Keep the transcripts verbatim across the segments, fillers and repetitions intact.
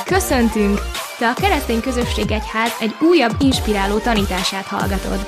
Köszöntünk! Te a Keresztény Közösség Egyház egy újabb inspiráló tanítását hallgatod.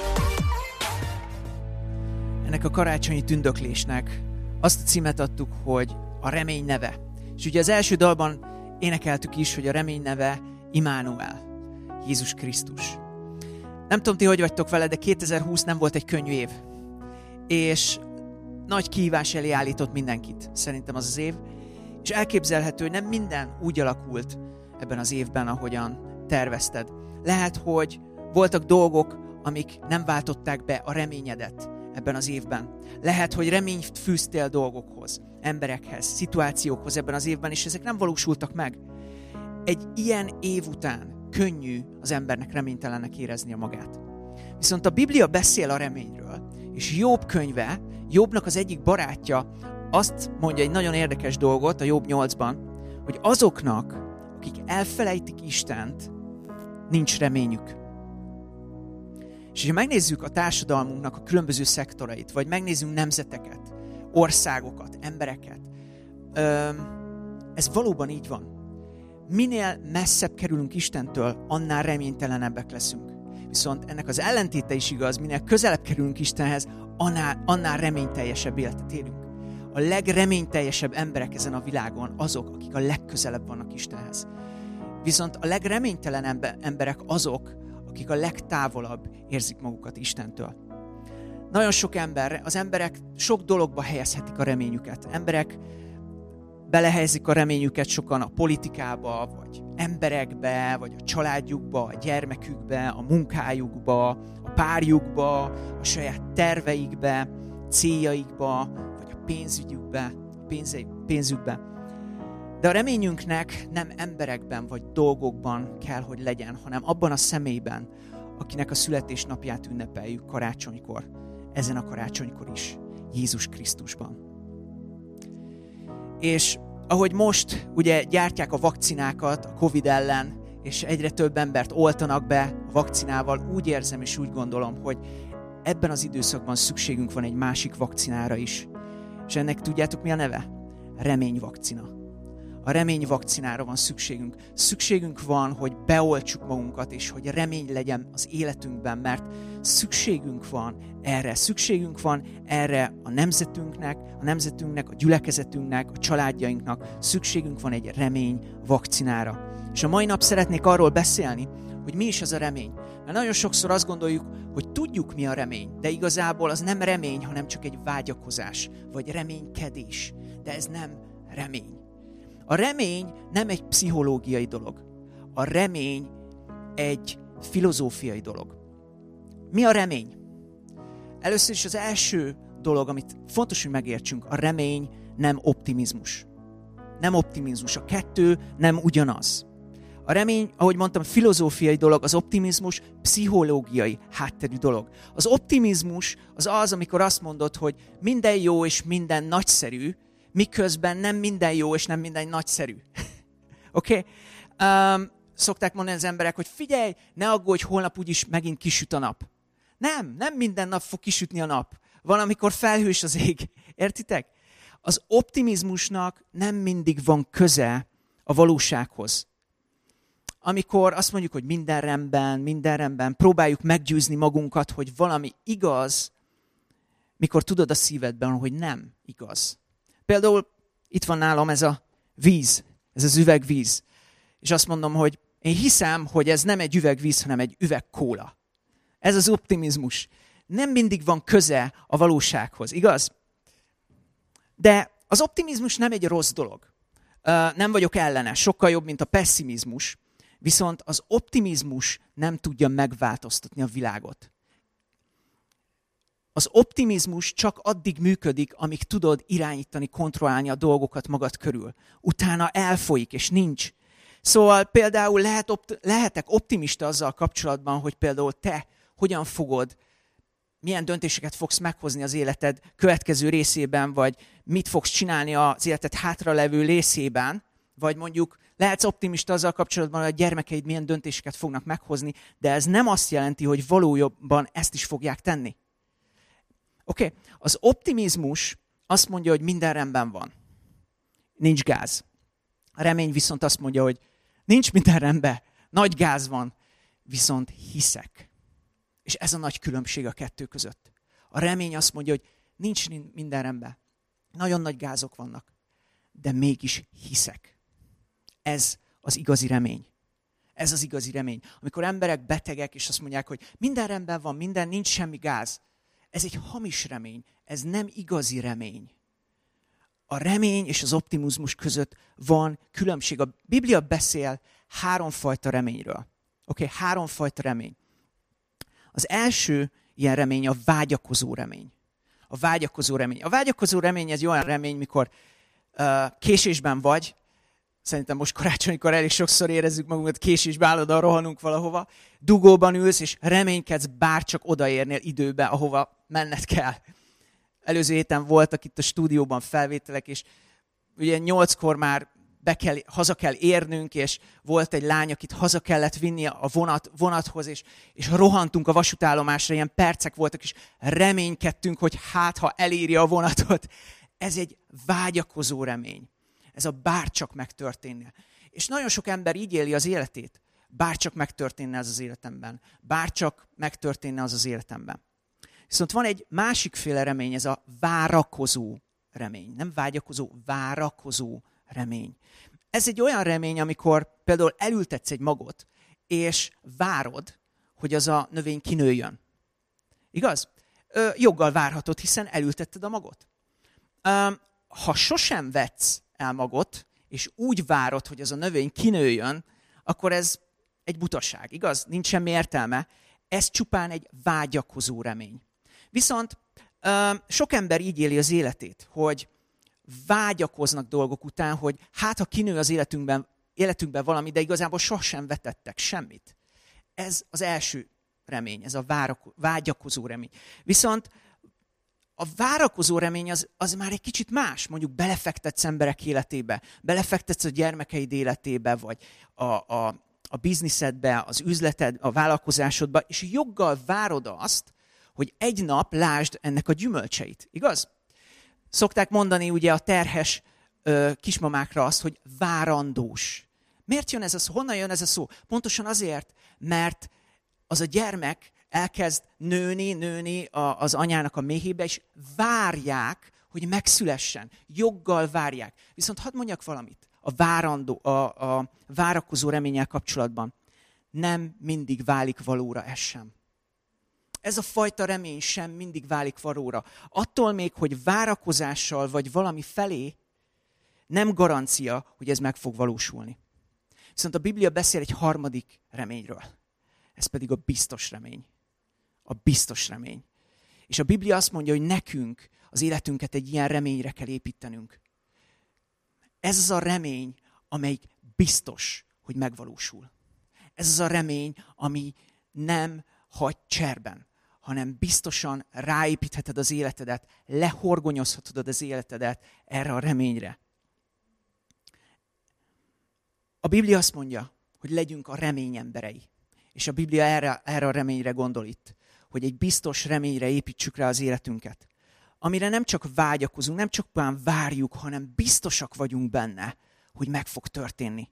Ennek a karácsonyi tündöklésnek azt a címet adtuk, hogy a remény neve. És ugye az első dalban énekeltük is, hogy a remény neve Immanuel, Jézus Krisztus. Nem tudom, ti hogy vagytok vele, de kétezer-húsz nem volt egy könnyű év. És nagy kihívás elé állított mindenkit, szerintem az az év. És elképzelhető, hogy nem minden úgy alakult ebben az évben, ahogyan tervezted. Lehet, hogy voltak dolgok, amik nem váltották be a reményedet ebben az évben. Lehet, hogy reményt fűztél dolgokhoz, emberekhez, szituációkhoz ebben az évben, és ezek nem valósultak meg. Egy ilyen év után könnyű az embernek reménytelennek éreznie magát. Viszont a Biblia beszél a reményről, és Jobb könyve, Jobbnak az egyik barátja azt mondja egy nagyon érdekes dolgot a Jobb nyolcban, hogy azoknak, akik elfelejtik Istent, nincs reményük. És ha megnézzük a társadalmunknak a különböző szektorait, vagy megnézzünk nemzeteket, országokat, embereket, ez valóban így van. Minél messzebb kerülünk Istentől, annál reménytelenebbek leszünk. Viszont ennek az ellentéte is igaz, minél közelebb kerülünk Istenhez, annál, annál reményteljesebb életet élünk. A legreményteljesebb emberek ezen a világon azok, akik a legközelebb vannak Istenhez. Viszont a legreménytelen emberek azok, akik a legtávolabb érzik magukat Istentől. Nagyon sok ember, az emberek sok dologba helyezhetik a reményüket. Emberek belehelyezik a reményüket sokan a politikába, vagy emberekbe, vagy a családjukba, a gyermekükbe, a munkájukba, a párjukba, a saját terveikbe, céljaikba, vagy a pénzügyükbe, pénze, pénzükbe. De a reményünknek nem emberekben vagy dolgokban kell, hogy legyen, hanem abban a személyben, akinek a születésnapját ünnepeljük karácsonykor, ezen a karácsonykor is, Jézus Krisztusban. És ahogy most ugye gyártják a vakcinákat a Covid ellen, és egyre több embert oltanak be a vakcinával, úgy érzem és úgy gondolom, hogy ebben az időszakban szükségünk van egy másik vakcinára is. És ennek tudjátok mi a neve? Reményvakcina. A reményvakcinára van szükségünk. Szükségünk van, hogy beoltsuk magunkat, és hogy remény legyen az életünkben, mert szükségünk van erre. Szükségünk van erre a nemzetünknek, a nemzetünknek, a gyülekezetünknek, a családjainknak. Szükségünk van egy reményvakcinára. És a mai nap szeretnék arról beszélni, hogy mi is az a remény. Mert nagyon sokszor azt gondoljuk, hogy tudjuk, mi a remény, de igazából az nem remény, hanem csak egy vágyakozás, vagy reménykedés. De ez nem remény. A remény nem egy pszichológiai dolog. A remény egy filozófiai dolog. Mi a remény? Először is az első dolog, amit fontos, hogy megértsünk, a remény nem optimizmus. Nem optimizmus. A kettő nem ugyanaz. A remény, ahogy mondtam, filozófiai dolog, az optimizmus pszichológiai hátterű dolog. Az optimizmus az az, amikor azt mondod, hogy minden jó és minden nagyszerű, miközben nem minden jó és nem minden nagyszerű. Oké? Okay? Um, szokták mondani az emberek, hogy figyelj, ne aggódj, holnap úgyis megint kisüt a nap. Nem, nem minden nap fog kisütni a nap. Van, amikor felhős az ég. Értitek? Az optimizmusnak nem mindig van köze a valósághoz. Amikor azt mondjuk, hogy minden rendben, minden rendben, próbáljuk meggyőzni magunkat, hogy valami igaz, mikor tudod a szívedben, hogy nem igaz. Például itt van nálam ez a víz, ez az üvegvíz. És azt mondom, hogy én hiszem, hogy ez nem egy üvegvíz, hanem egy üveg kóla. Ez az optimizmus. Nem mindig van köze a valósághoz, igaz? De az optimizmus nem egy rossz dolog. Nem vagyok ellene, sokkal jobb, mint a pesszimizmus. Viszont az optimizmus nem tudja megváltoztatni a világot. Az optimizmus csak addig működik, amíg tudod irányítani, kontrollálni a dolgokat magad körül. Utána elfolyik, és nincs. Szóval például lehet opt- lehetek optimista azzal kapcsolatban, hogy például te hogyan fogod, milyen döntéseket fogsz meghozni az életed következő részében, vagy mit fogsz csinálni az életed hátralevő részében, vagy mondjuk lehetsz optimista azzal kapcsolatban, hogy a gyermekeid milyen döntéseket fognak meghozni, de ez nem azt jelenti, hogy valójában ezt is fogják tenni. Oké, okay. Az optimizmus azt mondja, hogy minden rendben van. Nincs gáz. A remény viszont azt mondja, hogy nincs minden rendben, nagy gáz van, viszont hiszek. És ez a nagy különbség a kettő között. A remény azt mondja, hogy nincs minden rendben, nagyon nagy gázok vannak, de mégis hiszek. Ez az igazi remény. Ez az igazi remény. Amikor emberek betegek, és azt mondják, hogy minden rendben van, minden, nincs semmi gáz. Ez egy hamis remény, ez nem igazi remény. A remény és az optimizmus között van különbség. A Biblia beszél háromfajta reményről. Oké, okay? Háromfajta remény. Az első ilyen remény a vágyakozó remény. A vágyakozó remény. A vágyakozó remény ez olyan remény, mikor uh, késésben vagy. Szerintem most karácsonykor elég sokszor érezzük magunkat, késésbe állandóan rohanunk valahova. Dugóban ülsz, és reménykedsz bárcsak odaérnél időbe, ahova menned kell. Előző héten voltak itt a stúdióban felvételek, és ugye nyolckor már be kell, haza kell érnünk, és volt egy lány, akit haza kellett vinni a vonat, vonathoz, és, és rohantunk a vasútállomásra, ilyen percek voltak, és reménykedtünk, hogy hát, ha eléri a vonatot. Ez egy vágyakozó remény. Ez a bárcsak megtörténne. És nagyon sok ember így éli az életét. Bárcsak megtörténne ez az életemben. Bárcsak megtörténne az az életemben. Viszont van egy másikféle remény, ez a várakozó remény. Nem vágyakozó, várakozó remény. Ez egy olyan remény, amikor például elültetsz egy magot, és várod, hogy az a növény kinőjön. Igaz? Ö, joggal várhatod, hiszen elültetted a magot. Ö, ha sosem vetsz el magot, és úgy várod, hogy az a növény kinőjön, akkor ez egy butaság, igaz? Nincs semmi értelme. Ez csupán egy vágyakozó remény. Viszont ö, sok ember így éli az életét, hogy vágyakoznak dolgok után, hogy hát ha kinő az életünkben, életünkben valami, de igazából sosem vetettek semmit. Ez az első remény, ez a várak, vágyakozó remény. Viszont a várakozó remény az, az már egy kicsit más. Mondjuk belefektetsz emberek életébe, belefektetsz a gyermekeid életébe, vagy a, a, a bizniszedbe, az üzleted, a vállalkozásodba, és joggal várod azt, hogy egy nap lásd ennek a gyümölcseit. Igaz? Szokták mondani ugye a terhes ö, kismamákra azt, hogy várandós. Miért jön ez a szó? Honnan jön ez a szó? Pontosan azért, mert az a gyermek elkezd nőni, nőni az anyának a méhébe, és várják, hogy megszülessen. Joggal várják. Viszont hadd mondjak valamit. A, várandó, a, a várakozó reménnyel kapcsolatban nem mindig válik valóra ez sem. Ez a fajta remény sem mindig válik valóra. Attól még, hogy várakozással vagy valami felé nem garancia, hogy ez meg fog valósulni. Viszont a Biblia beszél egy harmadik reményről. Ez pedig a biztos remény. A biztos remény. És a Biblia azt mondja, hogy nekünk az életünket egy ilyen reményre kell építenünk. Ez az a remény, amelyik biztos, hogy megvalósul. Ez az a remény, ami nem hagy cserben, hanem biztosan ráépítheted az életedet, lehorgonyozhatod az életedet erre a reményre. A Biblia azt mondja, hogy legyünk a remény emberei. És a Biblia erre, erre a reményre gondol itt, hogy egy biztos reményre építsük rá az életünket. Amire nem csak vágyakozunk, nem csak már várjuk, hanem biztosak vagyunk benne, hogy meg fog történni.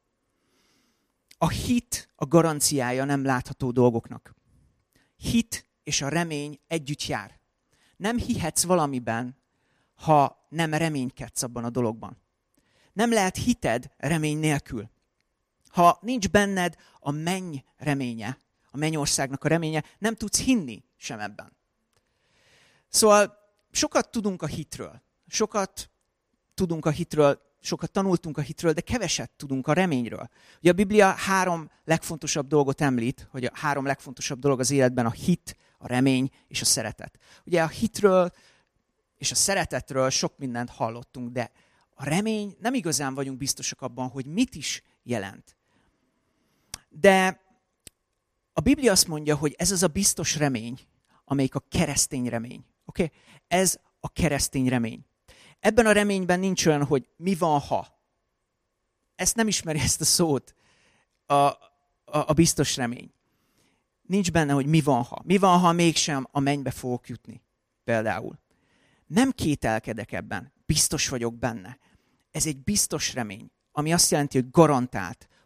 A hit a garanciája nem látható dolgoknak. Hit és a remény együtt jár. Nem hihetsz valamiben, ha nem reménykedsz abban a dologban. Nem lehet hited remény nélkül. Ha nincs benned a menny reménye, a mennyországnak a reménye, nem tudsz hinni sem ebben. Szóval sokat tudunk a hitről, sokat tudunk a hitről, sokat tanultunk a hitről, de keveset tudunk a reményről. Ugye a Biblia három legfontosabb dolgot említ, hogy a három legfontosabb dolog az életben a hit, a remény és a szeretet. Ugye a hitről és a szeretetről sok mindent hallottunk, de a remény nem igazán vagyunk biztosak abban, hogy mit is jelent. De a Biblia azt mondja, hogy ez az a biztos remény, amelyik a keresztény remény. Okay? Ez a keresztény remény. Ebben a reményben nincs olyan, hogy mi van, ha. Ezt nem ismeri ezt a szót, a, a, a biztos remény. Nincs benne, hogy mi van, ha. Mi van, ha mégsem a mennybe fogok jutni, például. Nem kételkedek ebben, biztos vagyok benne. Ez egy biztos remény, ami azt jelenti, hogy garantált,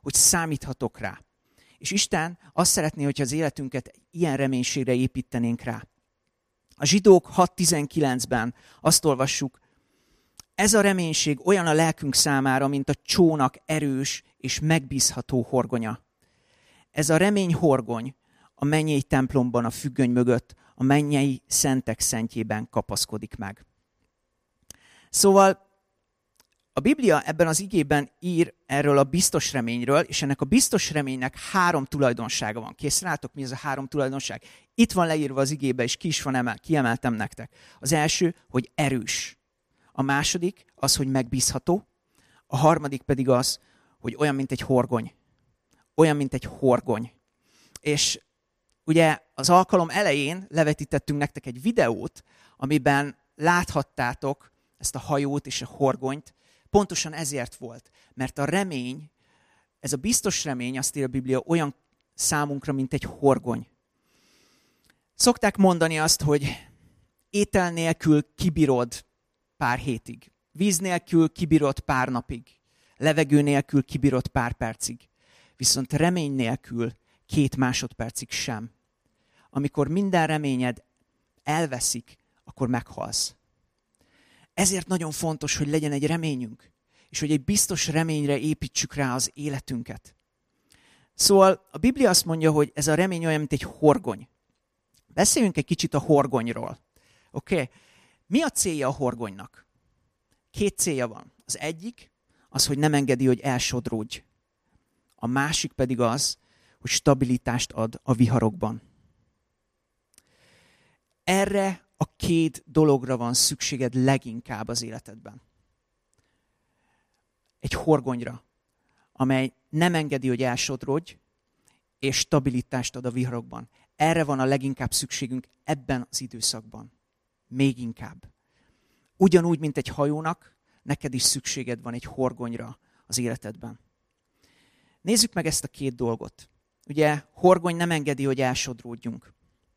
hogy számíthatok rá. És Isten azt szeretné, hogyha az életünket ilyen reménységre építenénk rá. A Zsidók hat tizenkilencben azt olvassuk, ez a reménység olyan a lelkünk számára, mint a csónak erős és megbízható horgonya. Ez a remény horgony a mennyei templomban a függöny mögött, a mennyei szentek szentjében kapaszkodik meg. Szóval a Biblia ebben az igében ír erről a biztos reményről, és ennek a biztos reménynek három tulajdonsága van. Kész rátok, mi ez a három tulajdonság? Itt van leírva az igébe, és ki is van emel, kiemeltem nektek. Az első, hogy erős. A második az, hogy megbízható. A harmadik pedig az, hogy olyan, mint egy horgony. Olyan, mint egy horgony. És ugye az alkalom elején levetítettünk nektek egy videót, amiben láthattátok ezt a hajót és a horgonyt. Pontosan ezért volt, mert a remény, ez a biztos remény, azt ír a Biblia, olyan számunkra, mint egy horgony. Szokták mondani azt, hogy étel nélkül kibírod pár hétig, víz nélkül kibírod pár napig, levegő nélkül kibírod pár percig, viszont remény nélkül két másodpercig sem. Amikor minden reményed elveszik, akkor meghalsz. Ezért nagyon fontos, hogy legyen egy reményünk, és hogy egy biztos reményre építsük rá az életünket. Szóval a Biblia azt mondja, hogy ez a remény olyan, mint egy horgony. Beszéljünk egy kicsit a horgonyról. Oké? Okay? Mi a célja a horgonynak? Két célja van. Az egyik, az, hogy nem engedi, hogy elsodródj. A másik pedig az, hogy stabilitást ad a viharokban. Erre a két dologra van szükséged leginkább az életedben. Egy horgonyra, amely nem engedi, hogy elsodródj, és stabilitást ad a viharokban. Erre van a leginkább szükségünk ebben az időszakban. Még inkább. Ugyanúgy, mint egy hajónak, neked is szükséged van egy horgonyra az életedben. Nézzük meg ezt a két dolgot. Ugye, horgony nem engedi, hogy elsodródjunk.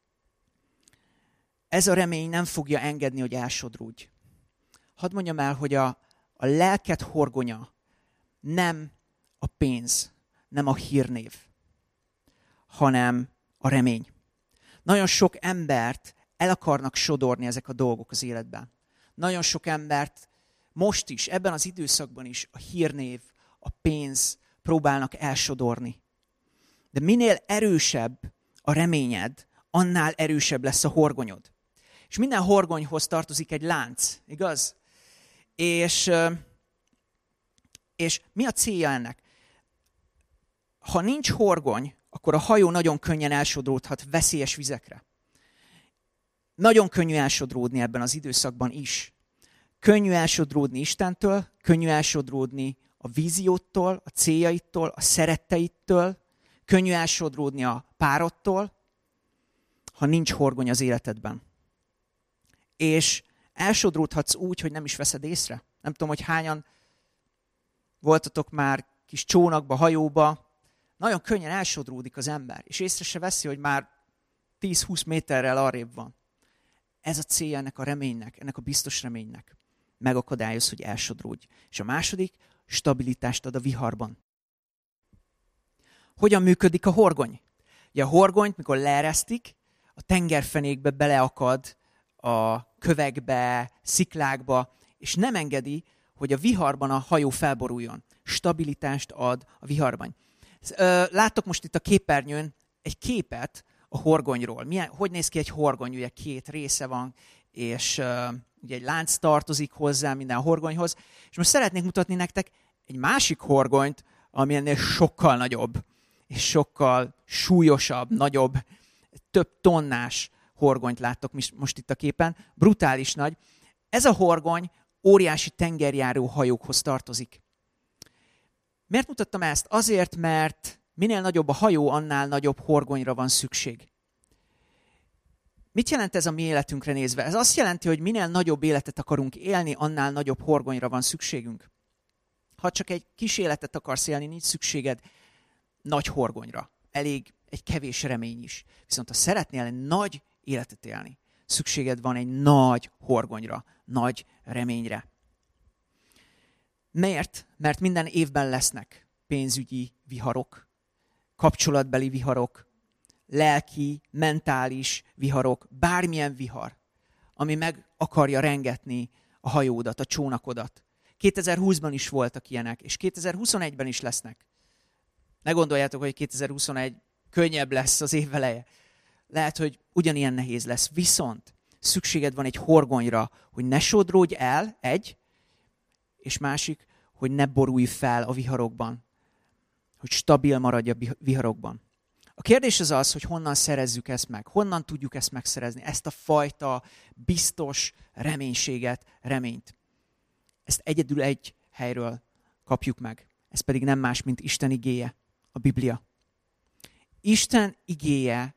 Ez a remény nem fogja engedni, hogy elsodródj. Hadd mondjam el, hogy a, a lelked horgonya nem a pénz, nem a hírnév, hanem a remény. Nagyon sok embert el akarnak sodorni ezek a dolgok az életben. Nagyon sok embert most is, ebben az időszakban is a hírnév, a pénz próbálnak elsodorni. De minél erősebb a reményed, annál erősebb lesz a horgonyod. És minden horgonyhoz tartozik egy lánc, igaz? És, és mi a célja ennek? Ha nincs horgony, akkor a hajó nagyon könnyen elsodródhat veszélyes vizekre. Nagyon könnyű elsodródni ebben az időszakban is. Könnyű elsodródni Istentől, könnyű elsodródni a vízióttól, a céljaitól, a szeretteittől, könnyű elsodródni a párodtól, ha nincs horgony az életedben. És elsodródhatsz úgy, hogy nem is veszed észre. Nem tudom, hogy hányan voltatok már kis csónakba, hajóba. Nagyon könnyen elsodródik az ember, és észre se veszi, hogy már tíz-húsz méterrel arrébb van. Ez a célja ennek a reménynek, ennek a biztos reménynek. Megakadályoz, hogy elsodródj. És a második, stabilitást ad a viharban. Hogyan működik a horgony? Ugye a horgonyt, mikor leeresztik, a tengerfenékbe beleakad, a kövekbe, sziklákba, és nem engedi, hogy a viharban a hajó felboruljon. Stabilitást ad a viharban. Láttok most itt a képernyőn egy képet a horgonyról. Milyen, hogy néz ki egy horgony? Ugye két része van, és uh, ugye egy lánc tartozik hozzá minden horgonyhoz. És most szeretnék mutatni nektek egy másik horgonyt, ami ennél sokkal nagyobb, és sokkal súlyosabb, nagyobb, több tonnás horgonyt láttok most itt a képen. Brutális nagy. Ez a horgony óriási tengerjáró hajókhoz tartozik. Miért mutattam ezt? Azért, mert minél nagyobb a hajó, annál nagyobb horgonyra van szükség. Mit jelent ez a mi életünkre nézve? Ez azt jelenti, hogy minél nagyobb életet akarunk élni, annál nagyobb horgonyra van szükségünk. Ha csak egy kis életet akarsz élni, nincs szükséged nagy horgonyra. Elég egy kevés remény is. Viszont ha szeretnél egy nagy életet élni, szükséged van egy nagy horgonyra, nagy reményre. Miért? Mert minden évben lesznek pénzügyi viharok, kapcsolatbeli viharok, lelki, mentális viharok, bármilyen vihar, ami meg akarja rengetni a hajódat, a csónakodat. kétezer-húszban is voltak ilyenek, és kétezer-huszonegyben is lesznek. Ne gondoljátok, hogy kétezer-huszonegy könnyebb lesz az év eleje. Lehet, hogy ugyanilyen nehéz lesz. Viszont szükséged van egy horgonyra, hogy ne sodródj el, egy, és másik, hogy ne borulj fel a viharokban. Hogy stabil maradj a viharokban. A kérdés az az, hogy honnan szerezzük ezt meg. Honnan tudjuk ezt megszerezni. Ezt a fajta biztos reménységet, reményt. Ezt egyedül egy helyről kapjuk meg. Ez pedig nem más, mint Isten igéje, a Biblia. Isten igéje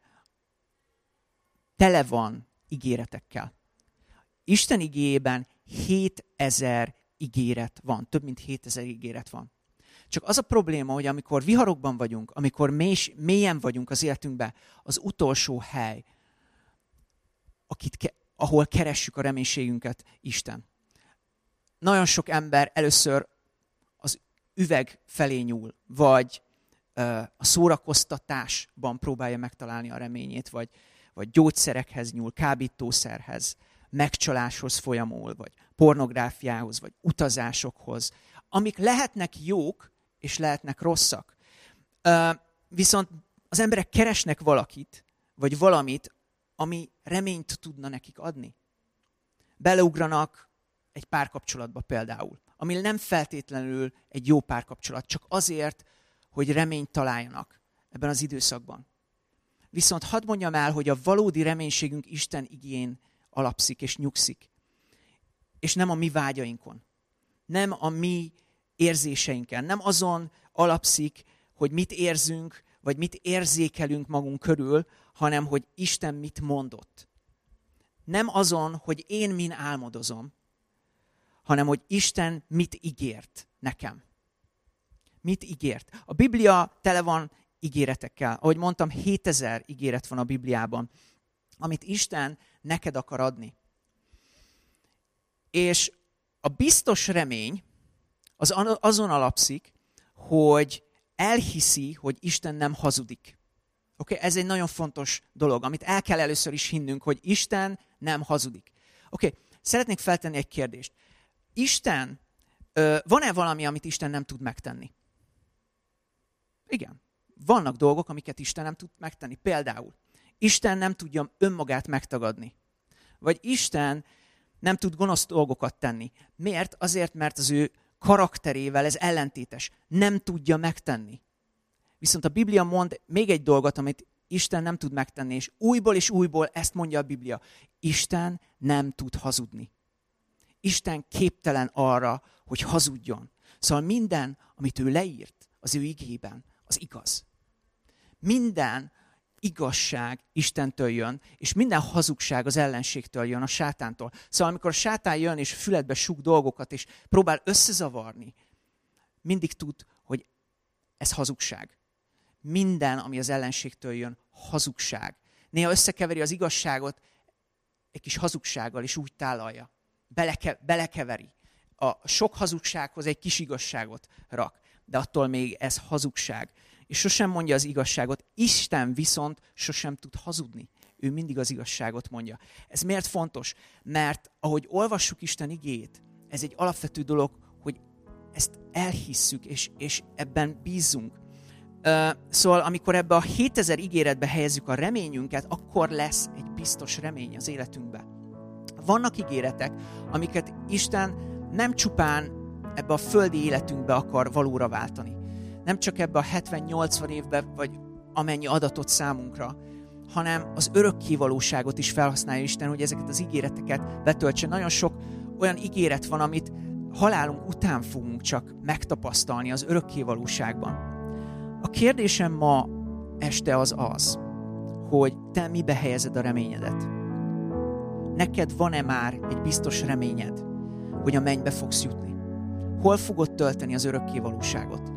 tele van ígéretekkel. Isten igéjében hétezer ígéret van. Több mint hétezer ígéret van. Csak az a probléma, hogy amikor viharokban vagyunk, amikor mély, mélyen vagyunk az életünkben, az utolsó hely, akit ke, ahol keressük a reménységünket, Isten. Nagyon sok ember először az üveg felé nyúl, vagy uh, a szórakoztatásban próbálja megtalálni a reményét, vagy, vagy gyógyszerekhez nyúl, kábítószerhez, megcsaláshoz folyamul, vagy pornográfiához, vagy utazásokhoz, amik lehetnek jók, és lehetnek rosszak. Uh, viszont az emberek keresnek valakit, vagy valamit, ami reményt tudna nekik adni. Beleugranak egy párkapcsolatba például, ami nem feltétlenül egy jó párkapcsolat, csak azért, hogy reményt találjanak ebben az időszakban. Viszont hadd mondjam el, hogy a valódi reménységünk Isten igén alapszik és nyugszik. És nem a mi vágyainkon. Nem a mi érzéseinken. Nem azon alapszik, hogy mit érzünk, vagy mit érzékelünk magunk körül, hanem hogy Isten mit mondott. Nem azon, hogy én min álmodozom, hanem hogy Isten mit ígért nekem. Mit ígért? A Biblia tele van ígéretekkel. Ahogy mondtam, hétezer ígéret van a Bibliában, amit Isten neked akar adni. És a biztos remény az azon alapszik, hogy elhiszi, hogy Isten nem hazudik. Okay? Ez egy nagyon fontos dolog, amit el kell először is hinnünk, hogy Isten nem hazudik. Okay. Szeretnék feltenni egy kérdést. Isten, van-e valami, amit Isten nem tud megtenni? Igen. Vannak dolgok, amiket Isten nem tud megtenni. Például, Isten nem tudja önmagát megtagadni. Vagy Isten nem tud gonosz dolgokat tenni. Miért? Azért, mert az ő karakterével ez ellentétes. Nem tudja megtenni. Viszont a Biblia mond még egy dolgot, amit Isten nem tud megtenni, és újból és újból ezt mondja a Biblia. Isten nem tud hazudni. Isten képtelen arra, hogy hazudjon. Szóval minden, amit ő leírt az ő igében, az igaz. Minden igazság Istentől jön, és minden hazugság az ellenségtől jön, a sátántól. Szóval amikor a sátán jön, és füledbe súg dolgokat, és próbál összezavarni, mindig tud, hogy ez hazugság. Minden, ami az ellenségtől jön, hazugság. Néha összekeveri az igazságot egy kis hazugsággal, és úgy tálalja. Beleke, belekeveri. A sok hazugsághoz egy kis igazságot rak. De attól még ez hazugság. És sosem mondja az igazságot. Isten viszont sosem tud hazudni. Ő mindig az igazságot mondja. Ez miért fontos? Mert ahogy olvassuk Isten igéjét, ez egy alapvető dolog, hogy ezt elhisszük, és, és ebben bízzunk. Uh, szóval amikor ebbe a hétezer ígéretbe helyezzük a reményünket, akkor lesz egy biztos remény az életünkben. Vannak ígéretek, amiket Isten nem csupán ebbe a földi életünkbe akar valóra váltani. Nem csak ebbe a hetven-nyolcvan évben, vagy amennyi adatot számunkra, hanem az örökké valóságot is felhasználja Isten, hogy ezeket az ígéreteket betöltse. Nagyon sok olyan ígéret van, amit halálunk után fogunk csak megtapasztalni az örökké valóságban. A kérdésem ma este az az, hogy te mibe helyezed a reményedet? Neked van-e már egy biztos reményed, hogy a mennybe fogsz jutni? Hol fogod tölteni az örökké valóságot?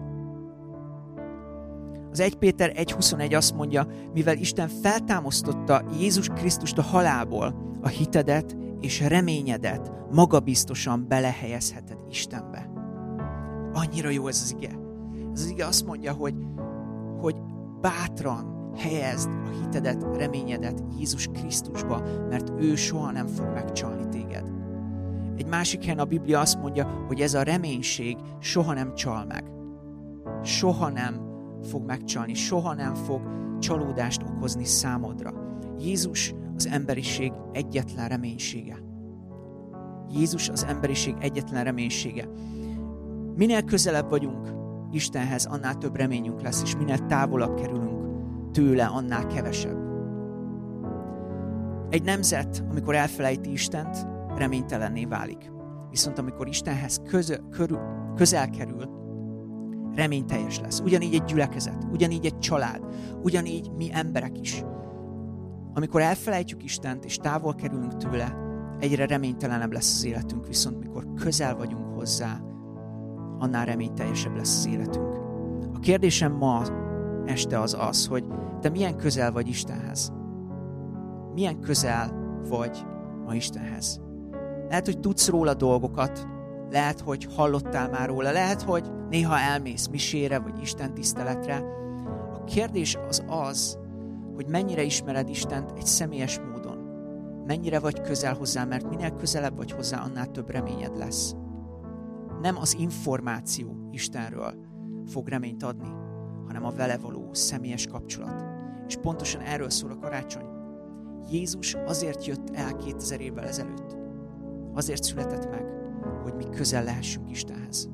Az Első Péter egy huszonegy azt mondja, mivel Isten feltámasztotta Jézus Krisztust a halálból, a hitedet és reményedet magabiztosan belehelyezheted Istenbe. Annyira jó ez az ige. Ez az ige azt mondja, hogy, hogy bátran helyezd a hitedet, reményedet Jézus Krisztusba, mert ő soha nem fog megcsalni téged. Egy másik helyen a Biblia azt mondja, hogy ez a reménység soha nem csal meg. Soha nem fog megcsalni, soha nem fog csalódást okozni számodra. Jézus az emberiség egyetlen reménysége. Jézus az emberiség egyetlen reménysége. Minél közelebb vagyunk Istenhez, annál több reményünk lesz, és minél távolabb kerülünk tőle, annál kevesebb. Egy nemzet, amikor elfelejti Istent, reménytelenné válik. Viszont amikor Istenhez közel, körül, közel kerül, reményteljes lesz. Ugyanígy egy gyülekezet, ugyanígy egy család, ugyanígy mi emberek is. Amikor elfelejtjük Istent, és távol kerülünk tőle, egyre reménytelenebb lesz az életünk, viszont mikor közel vagyunk hozzá, annál reményteljesebb lesz az életünk. A kérdésem ma este az az, hogy te milyen közel vagy Istenhez? Milyen közel vagy ma Istenhez? Lehet, hogy tudsz róla dolgokat, lehet, hogy hallottál már róla, lehet, hogy néha elmész misére, vagy Isten tiszteletre. A kérdés az az, hogy mennyire ismered Istent egy személyes módon. Mennyire vagy közel hozzá, mert minél közelebb vagy hozzá, annál több reményed lesz. Nem az információ Istenről fog reményt adni, hanem a vele való személyes kapcsolat. És pontosan erről szól a karácsony. Jézus azért jött el kétezer évvel ezelőtt. Azért született meg, hogy mi közel lehessünk Istenhez.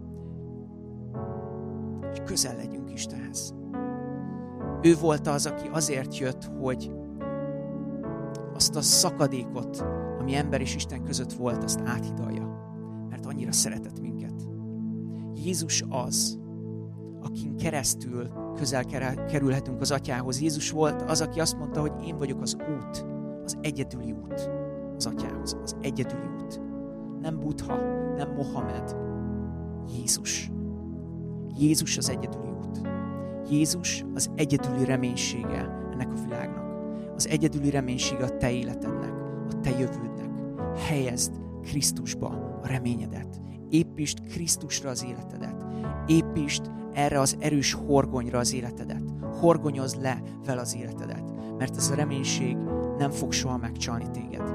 Hogy közel legyünk Istenhez. Ő volt az, aki azért jött, hogy azt a szakadékot, ami ember és Isten között volt, azt áthidalja. Mert annyira szeretett minket. Jézus az, akin keresztül közel kerülhetünk az Atyához. Jézus volt az, aki azt mondta, hogy én vagyok az út, az egyedüli út az Atyához. Az egyedüli út. Nem Buddha, nem Mohamed. Jézus. Jézus az egyedüli út. Jézus az egyedüli reménysége ennek a világnak. Az egyedüli reménysége a te életednek, a te jövődnek. Helyezd Krisztusba a reményedet. Építsd Krisztusra az életedet. Építsd erre az erős horgonyra az életedet. Horgonyozd le vele az életedet, mert ez a reménység nem fog soha megcsalni téged.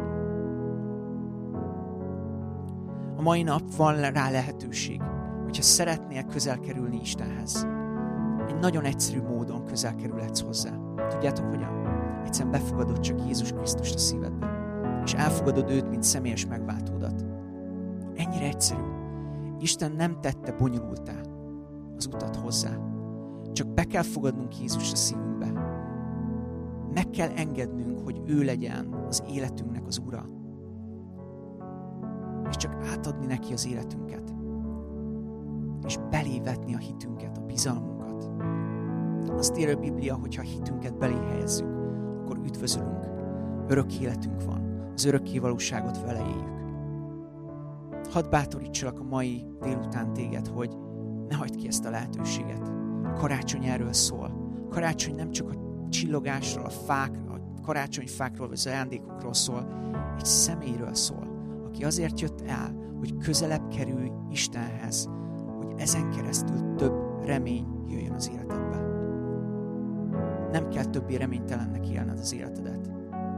A mai nap van rá lehetőség, hogyha szeretnél közel kerülni Istenhez. Egy nagyon egyszerű módon közel kerülhetsz hozzá. Tudjátok hogyan? Egyszerűen befogadod csak Jézus Krisztust a szívedbe, és elfogadod őt, mint személyes megváltódat. Ennyire egyszerű. Isten nem tette bonyolultá az utat hozzá. Csak be kell fogadnunk Jézust a szívünkbe. Meg kell engednünk, hogy ő legyen az életünknek az ura. És csak átadni neki az életünket. És belévetni a hitünket, a bizalmunkat. Azt írja a Biblia, hogyha a hitünket belé helyezzük, akkor üdvözülünk. Örök életünk van. Az örökké valóságot vele éljük. Hadd bátorítsalak a mai délután téged, hogy ne hagyd ki ezt a lehetőséget. A karácsony erről szól. A karácsony nem csak a csillogásról, a fák, a karácsonyfákról, vagy az ajándékokról szól, egy személyről szól, aki azért jött el, hogy közelebb kerülj Istenhez, hogy ezen keresztül több remény jöjjön az életedbe. Nem kell többé reménytelennek élned az életedet.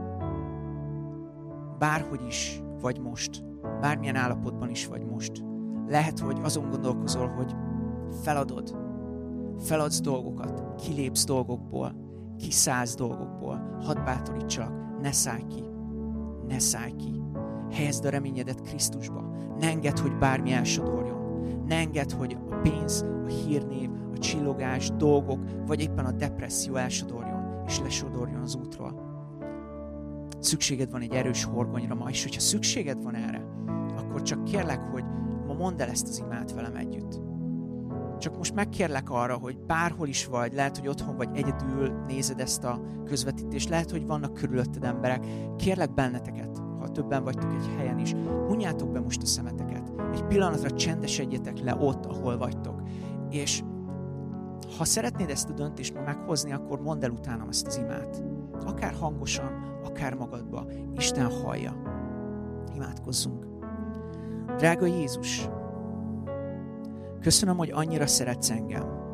Bárhogy is vagy most, bármilyen állapotban is vagy most, lehet, hogy azon gondolkozol, hogy feladod, feladsz dolgokat, kilépsz dolgokból, kiszállsz dolgokból. Hadd bátorítsalak, ne szállj ki, ne szállj ki. Helyezd a reményedet Krisztusba. Ne engedd, hogy bármi elsodorjon. Ne engedd, hogy a pénz, a hírnév, a csillogás, dolgok, vagy éppen a depresszió elsodorjon, és lesodorjon az útról. Szükséged van egy erős horgonyra ma, és hogyha szükséged van erre, akkor csak kérlek, hogy ma mondd el ezt az imát velem együtt. Csak most megkérlek arra, hogy bárhol is vagy, lehet, hogy otthon vagy egyedül nézed ezt a közvetítést, lehet, hogy vannak körülötted emberek, kérlek benneteket, ha többen vagytok egy helyen is, hunjátok be most a szemeteket, egy pillanatra csendesedjetek le ott, ahol vagytok, és ha szeretnéd ezt a döntést ma meghozni, akkor mondd el utánam ezt az imát. Akár hangosan, akár magadba. Isten hallja. Imádkozzunk. Drága Jézus, köszönöm, hogy annyira szeretsz engem.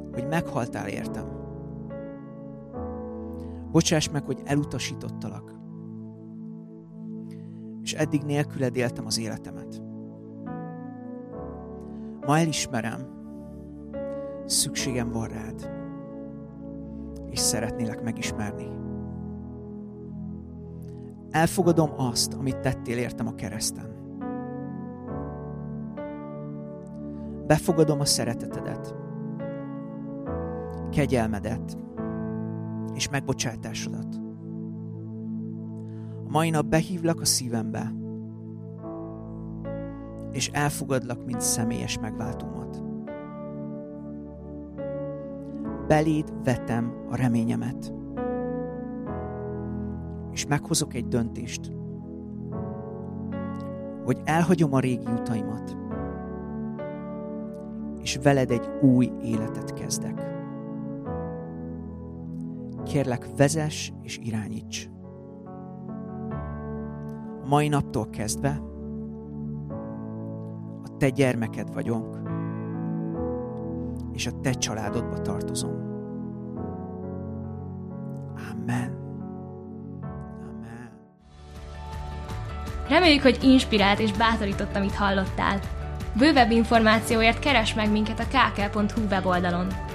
hogy meghaltál értem. Bocsáss meg, hogy elutasítottalak, és eddig nélküled éltem az életemet. Ma elismerem, szükségem van rád, és szeretnélek megismerni. Elfogadom azt, amit tettél értem a kereszten. Befogadom a szeretetedet, kegyelmedet és megbocsátásodat. A mai nap behívlak a szívembe, és elfogadlak, mint személyes megváltómat. Beléd vetem a reményemet, és meghozok egy döntést, hogy elhagyom a régi utaimat, és veled egy új életet kezdek. Kérlek, vezess és irányíts. A mai naptól kezdve a te gyermeked vagyok, és a te családodba tartozom. Amen. Amen. Reméljük, hogy inspirált és bátorított, amit hallottál. Bővebb információért keresd meg minket a kkl pont hu weboldalon.